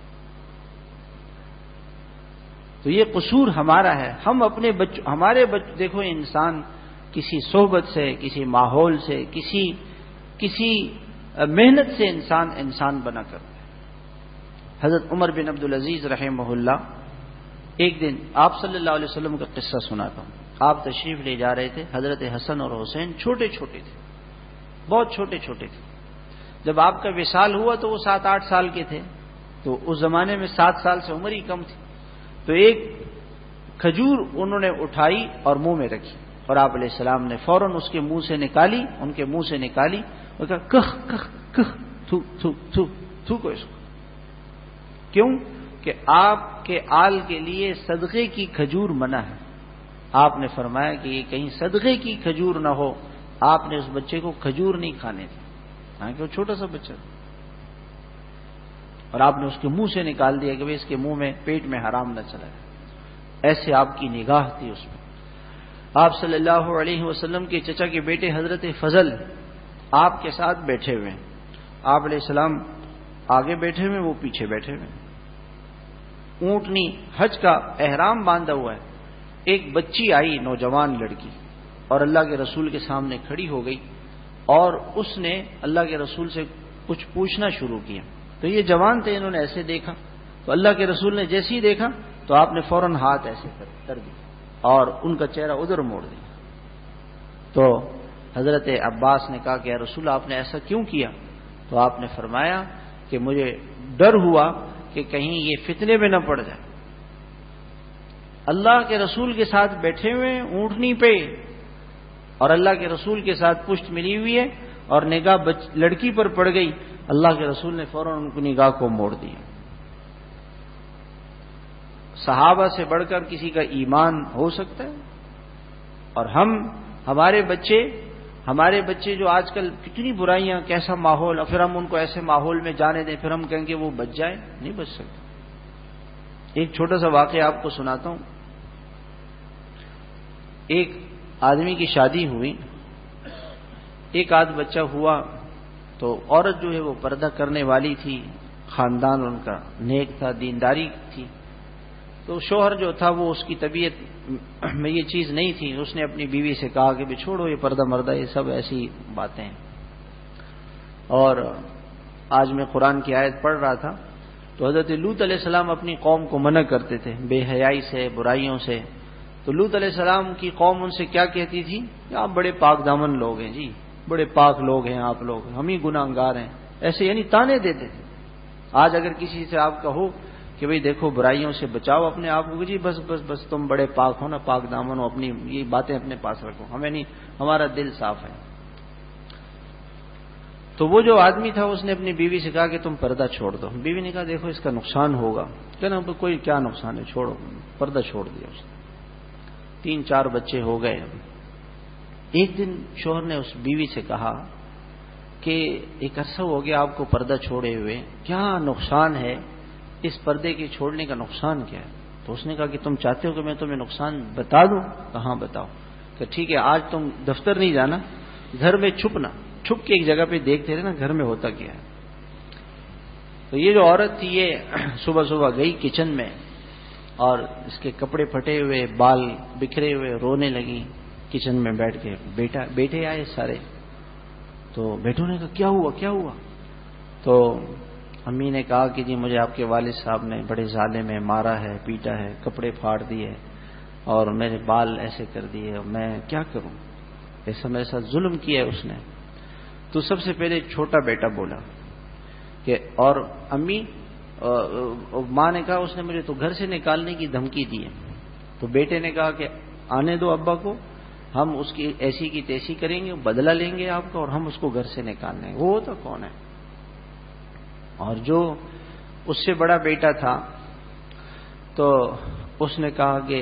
S1: تو یہ قصور ہمارا ہے۔ ہم اپنے بچوں، ہمارے بچوں، دیکھو انسان کسی صحبت سے، کسی ماحول سے، کسی کسی محنت سے انسان انسان بنا کرتا ہے۔ حضرت عمر بن عبدالعزیز رحمہ اللہ ایک دن آپ صلی اللہ علیہ وسلم کا قصہ سناتا ہوں۔ آپ تشریف لے جا رہے تھے، حضرت حسن اور حسین چھوٹے چھوٹے تھے، بہت چھوٹے چھوٹے تھے۔ جب آپ کا وصال ہوا تو وہ سات آٹھ سال کے تھے، تو اس زمانے میں سات سال سے عمر ہی کم تھی، تو ایک کھجور انہوں نے اٹھائی اور منہ میں رکھی، اور آپ علیہ السلام نے فوراً اس کے منہ سے نکالی، ان کے منہ سے نکالی اور کہا کخ کخ کخ تھو تھو تھو تھو کو اس کو، کیوں کہ آپ کے آل کے لیے صدقے کی کھجور منع ہے۔ آپ نے فرمایا کہ یہ کہیں صدقے کی کھجور نہ ہو، آپ نے اس بچے کو کھجور نہیں کھانے دی، حالانکہ وہ چھوٹا سا بچہ تھا، اور آپ نے اس کے منہ سے نکال دیا کہ اس کے منہ میں پیٹ میں حرام نہ چلا جائے۔ ایسے آپ کی نگاہ تھی اس میں۔ آپ صلی اللہ علیہ وسلم کے چچا کے بیٹے حضرت فضل آپ کے ساتھ بیٹھے ہوئے ہیں، آپ علیہ السلام آگے بیٹھے ہوئے، وہ پیچھے بیٹھے ہوئے، اونٹنی حج کا احرام باندھا ہوا ہے۔ ایک بچی آئی، نوجوان لڑکی، اور اللہ کے رسول کے سامنے کھڑی ہو گئی، اور اس نے اللہ کے رسول سے کچھ پوچھنا شروع کیا۔ تو یہ جوان تھے، انہوں نے ایسے دیکھا، تو اللہ کے رسول نے جیسے ہی دیکھا تو آپ نے فوراً ہاتھ ایسے کر دیا اور ان کا چہرہ ادھر موڑ دیا۔ تو حضرت عباس نے کہا کہ یا رسول آپ نے ایسا کیوں کیا؟ تو آپ نے فرمایا کہ مجھے ڈر ہوا کہ کہیں یہ فتنے میں نہ پڑ جائے، اللہ کے رسول کے ساتھ بیٹھے ہوئے اونٹنی پہ، اور اللہ کے رسول کے ساتھ پشت ملی ہوئی ہے، اور نگاہ لڑکی پر پڑ گئی، اللہ کے رسول نے فوراً ان کو نگاہ کو موڑ دیا۔ صحابہ سے بڑھ کر کسی کا ایمان ہو سکتا ہے؟ اور ہم ہمارے بچے ہمارے بچے جو آج کل کتنی برائیاں، کیسا ماحول، اور پھر ہم ان کو ایسے ماحول میں جانے دیں، پھر ہم کہیں کہ وہ بچ جائے، نہیں بچ سکتے۔ ایک چھوٹا سا واقعہ آپ کو سناتا ہوں۔ ایک آدمی کی شادی ہوئی، ایک آدھ بچہ ہوا، تو عورت جو ہے وہ پردہ کرنے والی تھی، خاندان ان کا نیک تھا، دینداری تھی، تو شوہر جو تھا وہ اس کی طبیعت میں یہ چیز نہیں تھی، اس نے اپنی بیوی سے کہا کہ بھی چھوڑو یہ پردہ مردہ یہ سب ایسی باتیں ہیں. اور آج میں قرآن کی آیت پڑھ رہا تھا تو حضرت لوط علیہ السلام اپنی قوم کو منع کرتے تھے بے حیائی سے، برائیوں سے. تو لوط علیہ السلام کی قوم ان سے کیا کہتی تھی کہ آپ بڑے پاک دامن لوگ ہیں جی، بڑے پاک لوگ ہیں آپ لوگ، ہم ہی گناہ گار ہیں، ایسے یعنی تانے دیتے تھے. آج اگر کسی سے آپ کہو کہ بھئی دیکھو برائیوں سے بچاؤ اپنے آپ کو، جی بس بس بس تم بڑے پاک ہو نا، پاک دامن ہو، اپنی یہ باتیں اپنے پاس رکھو، ہمیں نہیں، ہمارا دل صاف ہے. تو وہ جو آدمی تھا اس نے اپنی بیوی سے کہا کہ تم پردہ چھوڑ دو. بیوی نے کہا دیکھو اس کا نقصان ہوگا. کہنا کوئی کیا نقصان ہے، چھوڑو. پردہ چھوڑ دیا اس نے. تین چار بچے ہو گئے. ایک دن شوہر نے اس بیوی سے کہا کہ ایک عرصہ ہو گیا آپ کو پردہ چھوڑے ہوئے، کیا نقصان ہے اس پردے کے چھوڑنے کا، نقصان کیا ہے؟ تو اس نے کہا کہ تم چاہتے ہو کہ میں تمہیں نقصان بتا دوں؟ کہاں بتاؤ. کہ ٹھیک ہے آج تم دفتر نہیں جانا، گھر میں چھپنا، چھپ کے ایک جگہ پہ دیکھتے رہے نا گھر میں ہوتا کیا ہے. تو یہ جو عورت تھی یہ صبح صبح گئی کچن میں اور اس کے کپڑے پھٹے ہوئے، بال بکھرے ہوئے، رونے لگی کچن میں بیٹھ کے. بیٹا بیٹے آئے سارے. تو بیٹوں نے کہا کیا ہوا کیا ہوا؟ تو امی نے کہا کہ جی مجھے آپ کے والد صاحب نے بڑے ظالم میں مارا ہے، پیٹا ہے، کپڑے پھاڑ دیے اور میرے بال ایسے کر دیے، میں کیا کروں، ایسا میرے ساتھ ظلم کیا ہے اس نے. تو سب سے پہلے چھوٹا بیٹا بولا کہ اور امی ماں نے کہا اس نے مجھے تو گھر سے نکالنے کی دھمکی دی ہے. تو بیٹے نے کہا کہ آنے دو ابا کو، ہم اس کی ایسی کی تیسی کریں گے، بدلہ لیں گے آپ کا اور ہم اس کو گھر سے نکالیں گے. وہ ہوتا کون ہے؟ اور جو اس سے بڑا بیٹا تھا تو اس نے کہا کہ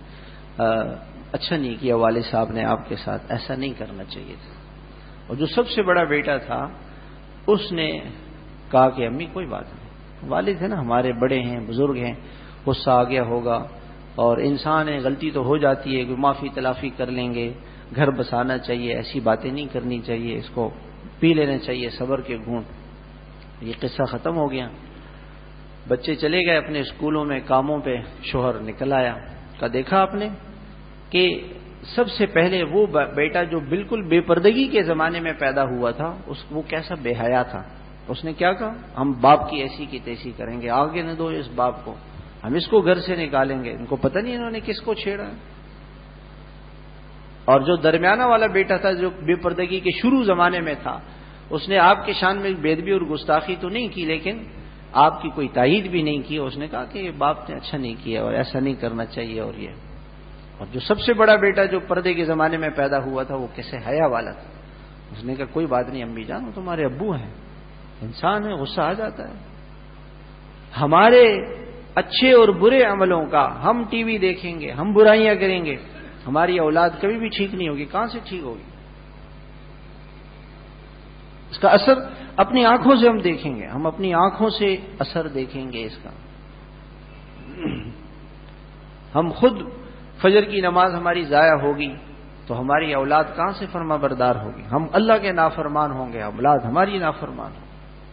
S1: اچھا نہیں کیا والد صاحب نے آپ کے ساتھ، ایسا نہیں کرنا چاہیے تھا. اور جو سب سے بڑا بیٹا تھا اس نے کہا کہ امی کوئی بات نہیں، والد ہے نا ہمارے، بڑے ہیں، بزرگ ہیں، غصہ آ گیا ہوگا اور انسان ہے، غلطی تو ہو جاتی ہے، معافی تلافی کر لیں گے، گھر بسانا چاہیے، ایسی باتیں نہیں کرنی چاہیے، اس کو پی لینا چاہیے صبر کے گھونٹ. یہ قصہ ختم ہو گیا. بچے چلے گئے اپنے اسکولوں میں، کاموں پہ. شوہر نکل آیا. کا دیکھا آپ نے کہ سب سے پہلے وہ بیٹا جو بالکل بے پردگی کے زمانے میں پیدا ہوا تھا اس وہ کیسا بے حیا تھا. اس نے کیا کہا ہم باپ کی ایسی کی تیسی کریں گے، آگے نہ دو اس باپ کو، ہم اس کو گھر سے نکالیں گے. ان کو پتہ نہیں انہوں نے کس کو چھیڑا ہے. اور جو درمیانہ والا بیٹا تھا جو بے پردگی کے شروع زمانے میں تھا اس نے آپ کے شان میں بےادبی اور گستاخی تو نہیں کی لیکن آپ کی کوئی تائید بھی نہیں کی. اس نے کہا کہ یہ باپ نے اچھا نہیں کیا اور ایسا نہیں کرنا چاہیے. اور یہ اور جو سب سے بڑا بیٹا جو پردے کے زمانے میں پیدا ہوا تھا وہ کیسے حیا والا تھا. اس نے کہا کوئی بات نہیں امی جان، وہ تمہارے ابو ہیں، انسان ہے، غصہ آ جاتا ہے. ہمارے اچھے اور برے عملوں کا ہم ٹی وی دیکھیں گے، ہم برائیاں کریں گے، ہماری اولاد کبھی بھی ٹھیک نہیں ہوگی. کہاں سے ٹھیک ہوگی؟ اس کا اثر اپنی آنکھوں سے ہم دیکھیں گے، ہم اپنی آنکھوں سے اثر دیکھیں گے اس کا. ہم خود فجر کی نماز ہماری ضائع ہوگی تو ہماری اولاد کہاں سے فرما بردار ہوگی؟ ہم اللہ کے نافرمان ہوں گے، اولاد ہماری نافرمان ہوگی.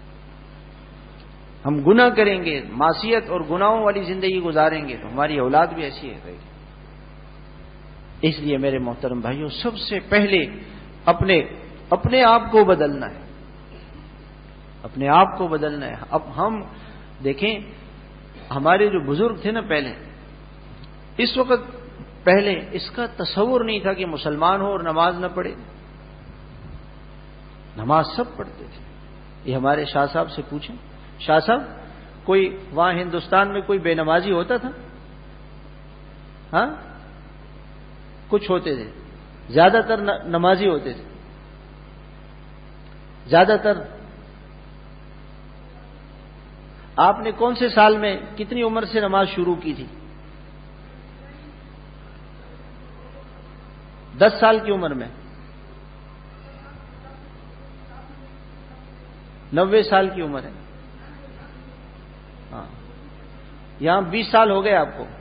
S1: ہم گناہ کریں گے، معصیت اور گناہوں والی زندگی گزاریں گے تو ہماری اولاد بھی ایسی رہے گی. اس لیے میرے محترم بھائیوں سب سے پہلے اپنے اپنے آپ کو بدلنا ہے، اپنے آپ کو بدلنا ہے. اب ہم دیکھیں ہمارے جو بزرگ تھے نا پہلے، اس وقت پہلے اس کا تصور نہیں تھا کہ مسلمان ہو اور نماز نہ پڑھے. نماز سب پڑھتے تھے. یہ ہمارے شاہ صاحب سے پوچھیں، شاہ صاحب کوئی وہاں ہندوستان میں کوئی بے نمازی ہوتا تھا؟ ہاں کچھ ہوتے تھے، زیادہ تر نمازی ہوتے تھے. زیادہ تر آپ نے کون سے سال میں کتنی عمر سے نماز شروع کی تھی؟ دس سال کی عمر میں؟ نوے سال کی عمر ہے. ہاں یہاں بیس سال ہو گئے آپ کو.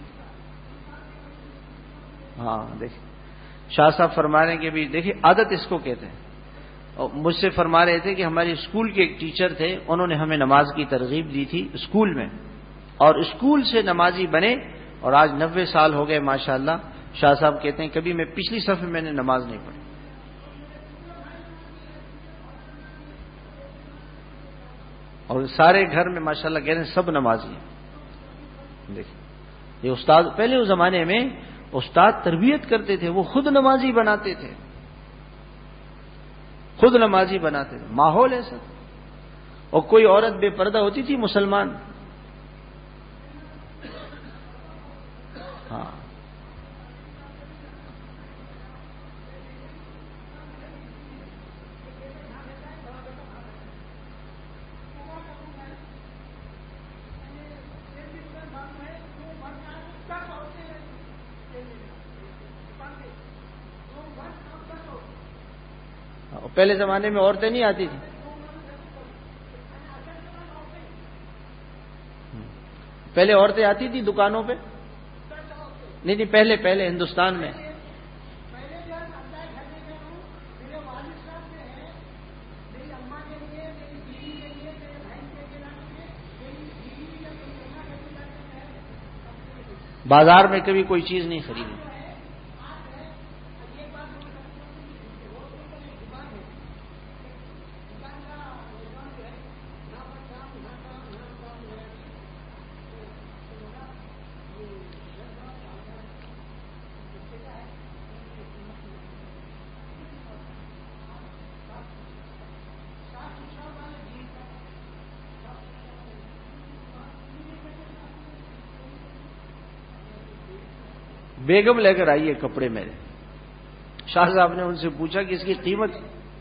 S1: ہاں دیکھیں شاہ صاحب فرما رہے ہیں کہ بھی دیکھیں عادت اس کو کہتے ہیں. اور مجھ سے فرما رہے تھے کہ ہمارے اسکول کے ایک ٹیچر تھے، انہوں نے ہمیں نماز کی ترغیب دی تھی اسکول میں. اور اسکول سے نمازی بنے، اور آج نوے سال ہو گئے ماشاءاللہ. شاہ صاحب کہتے ہیں کبھی میں پچھلی صف میں میں نے نماز نہیں پڑھی. اور سارے گھر میں ماشاءاللہ کہہ رہے ہیں سب نمازی ہیں. دیکھیں یہ استاد پہلے اس زمانے میں استاد تربیت کرتے تھے، وہ خود نمازی بناتے تھے، خود نمازی بناتے تھے. ماحول ایسا. اور کوئی عورت بے پردہ ہوتی تھی مسلمان؟ ہاں پہلے زمانے میں عورتیں نہیں آتی تھیں. پہلے عورتیں آتی تھی دکانوں پہ؟ نہیں نہیں پہلے پہلے ہندوستان میں. بازار میں کبھی کوئی چیز نہیں خریدی. بیگم لے کر آئیے کپڑے میرے. شاہ صاحب نے ان سے پوچھا کہ اس کی قیمت.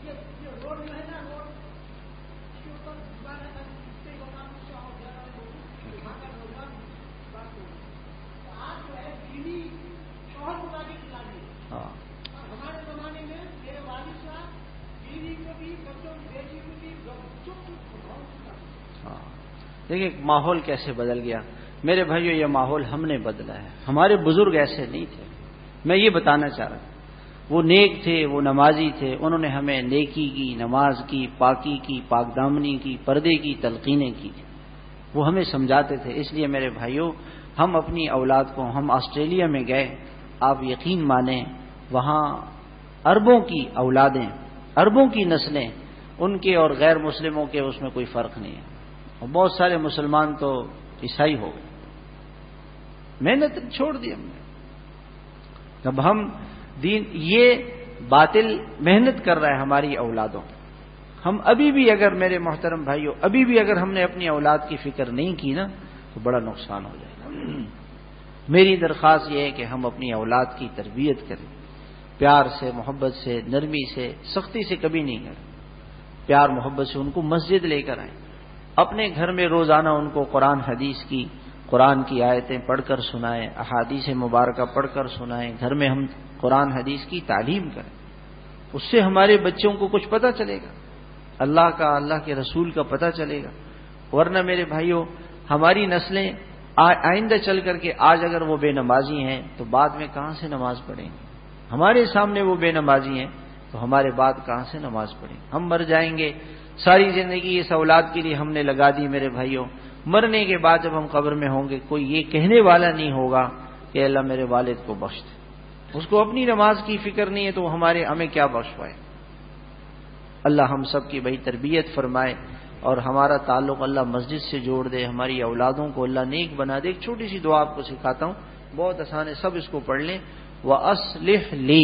S1: ہاں ہاں دیکھیے ماحول کیسے بدل گیا میرے بھائیو. یہ ماحول ہم نے بدلا ہے، ہمارے بزرگ ایسے نہیں تھے. میں یہ بتانا چاہ رہا ہوں وہ نیک تھے، وہ نمازی تھے، انہوں نے ہمیں نیکی کی، نماز کی، پاکی کی، پاک دامنی کی، پردے کی تلقینیں کی. وہ ہمیں سمجھاتے تھے. اس لیے میرے بھائیو ہم اپنی اولاد کو، ہم آسٹریلیا میں گئے، آپ یقین مانیں وہاں اربوں کی اولادیں، اربوں کی نسلیں، ان کے اور غیر مسلموں کے اس میں کوئی فرق نہیں ہے. اور بہت سارے مسلمان تو عیسائی ہو گئے. محنت چھوڑ دی ہم نے. جب ہم دین یہ باطل محنت کر رہا ہے ہماری اولادوں. ہم ابھی بھی اگر میرے محترم بھائیوں ابھی بھی اگر ہم نے اپنی اولاد کی فکر نہیں کی نا تو بڑا نقصان ہو جائے گا. میری درخواست یہ ہے کہ ہم اپنی اولاد کی تربیت کریں، پیار سے، محبت سے، نرمی سے، سختی سے کبھی نہیں کریں. پیار محبت سے ان کو مسجد لے کر آئیں. اپنے گھر میں روزانہ ان کو قرآن حدیث کی قرآن کی آیتیں پڑھ کر سنائیں، احادیث مبارکہ پڑھ کر سنائیں. گھر میں ہم قرآن حدیث کی تعلیم کریں. اس سے ہمارے بچوں کو کچھ پتہ چلے گا، اللہ کا، اللہ کے رسول کا پتہ چلے گا. ورنہ میرے بھائیوں ہماری نسلیں آئندہ چل کر کے آج اگر وہ بے نمازی ہیں تو بعد میں کہاں سے نماز پڑھیں گے؟ ہمارے سامنے وہ بے نمازی ہیں تو ہمارے بعد کہاں سے نماز پڑھیں گے؟ ہم مر جائیں گے. ساری زندگی اس اولاد کے لیے ہم نے لگا دی میرے بھائیوں. مرنے کے بعد جب ہم قبر میں ہوں گے کوئی یہ کہنے والا نہیں ہوگا کہ اللہ میرے والد کو بخش دے. اس کو اپنی نماز کی فکر نہیں ہے تو ہمارے ہمیں کیا بخشوائے. اللہ ہم سب کی بھائی تربیت فرمائے اور ہمارا تعلق اللہ مسجد سے جوڑ دے. ہماری اولادوں کو اللہ نیک بنا دے. ایک چھوٹی سی دعا آپ کو سکھاتا ہوں، بہت آسان ہے، سب اس کو پڑھ لیں. وَأَصْلِحْ لِي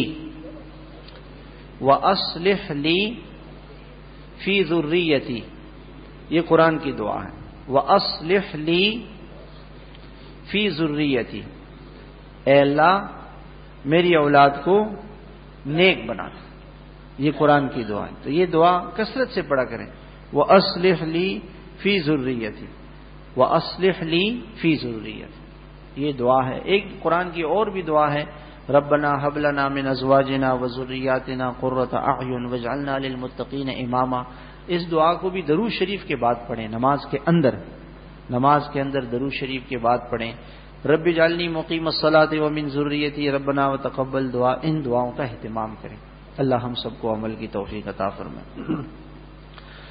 S1: وَأَصْلِحْ لِي فِي ذُرِّيَّتِي، یہ قرآن کی دعا ہے. وَأَصْلِحْ لِي فِي ذُرِّيَّتِي، اے اللہ میری اولاد کو نیک بنا. یہ قرآن کی دعا ہے. تو یہ دعا کثرت سے پڑھا کریں. وَأَصْلِحْ لِي فِي ذُرِّيَّتِي وَأَصْلِحْ لِي فِي ذُرِّيَّتِي، یہ دعا ہے. ایک قرآن کی اور بھی دعا ہے، ربنا هب لنا من ازواجنا وذرياتنا قرة اعین واجعلنا للمتقین اماما. اس دعا کو بھی درود شریف کے بعد پڑھیں. نماز کے اندر نماز کے اندر درود شریف کے بعد پڑھیں. رب اجعلنی مقیم الصلاۃ ومن ذریتی ربنا وتقبل دعا. ان دعاؤں کا اہتمام کریں. اللہ ہم سب کو عمل کی توفیق عطا فرمائے.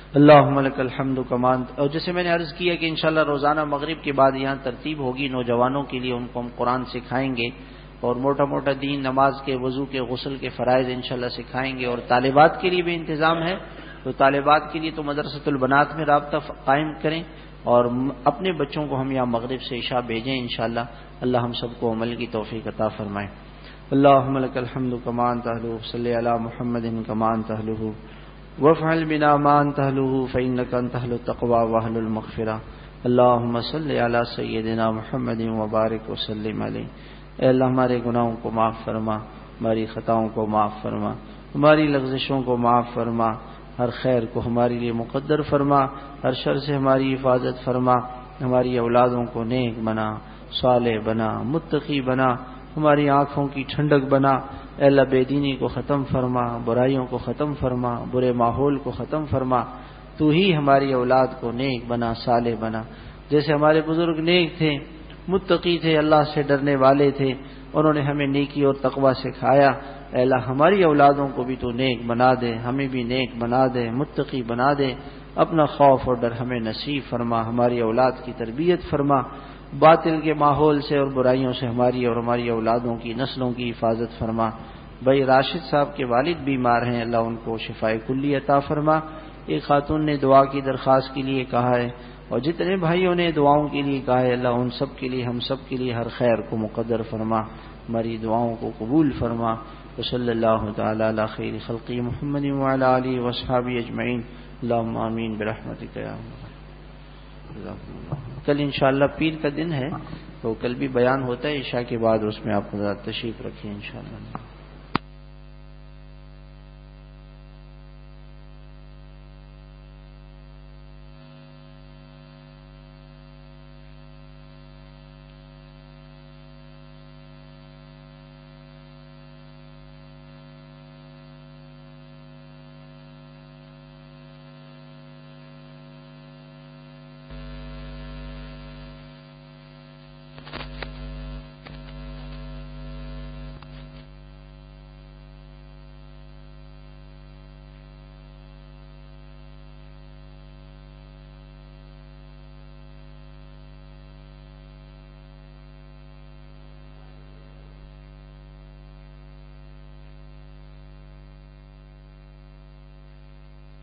S1: اللہم لک الحمد کما انت. اور جیسے میں نے عرض کیا کہ انشاءاللہ روزانہ مغرب کے بعد یہاں ترتیب ہوگی نوجوانوں کے لیے، ان کو ہم قرآن سکھائیں گے اور موٹا موٹا دین، نماز کے، وضو کے، غسل کے فرائض انشاءاللہ سکھائیں گے. اور طالبات کے لیے بھی انتظام ہے، تو طالبات کے لیے تو مدرسۃ البنات میں رابطہ قائم کریں اور اپنے بچوں کو ہم یہاں مغرب سے عشاء بھیجیں انشاءاللہ. اللہ ہم سب کو عمل کی توفیق عطا فرمائے. اللہم لک الحمد کما انت اہلہ، صلی علی محمد کما انت اہلہ، وافعل بنا ما انت اہلہ فانک انت اہل التقوی واہل المغفرہ. اللہم صلی علی سیدنا محمد وبارک وسلم علیہ. اے اللہ ہمارے گناہوں کو معاف فرما، ہماری خطاؤں کو معاف فرما، ہماری لغزشوں کو معاف فرما، ہر خیر کو ہمارے لیے مقدر فرما، ہر شر سے ہماری حفاظت فرما، ہماری اولادوں کو نیک بنا، صالح بنا، متقی بنا، ہماری آنکھوں کی ٹھنڈک بنا. اے اللہ بے دینی کو ختم فرما، برائیوں کو ختم فرما، برے ماحول کو ختم فرما. تو ہی ہماری اولاد کو نیک بنا، صالح بنا. جیسے ہمارے بزرگ نیک تھے، متقی تھے، اللہ سے ڈرنے والے تھے، انہوں نے ہمیں نیکی اور تقوی سکھایا. اے اللہ ہماری اولادوں کو بھی تو نیک بنا دے، ہمیں بھی نیک بنا دے، متقی بنا دے. اپنا خوف اور ڈر ہمیں نصیب فرما، ہماری اولاد کی تربیت فرما، باطل کے ماحول سے اور برائیوں سے ہماری اور ہماری اولادوں کی نسلوں کی حفاظت فرما. بھائی راشد صاحب کے والد بیمار ہیں، اللہ ان کو شفاء کلی عطا فرما. ایک خاتون نے دعا کی درخواست کے لیے کہا ہے، اور جتنے بھائیوں نے دعاؤں کے لیے کہا ہے، اللہ ان سب کے لیے، ہم سب کے لیے ہر خیر کو مقدر فرما، ہماری دعاؤں کو قبول فرما. وصلی اللہ تعالی علی خیر خلقی محمد وعلی آلہ واصحابہ اجمعین. اللہم آمین برحمتک یا اللہ. کل انشاءاللہ پیر کا دن ہے، تو کل بھی بیان ہوتا ہے عشاء کے بعد، اس میں آپ تشریف رکھیں انشاءاللہ.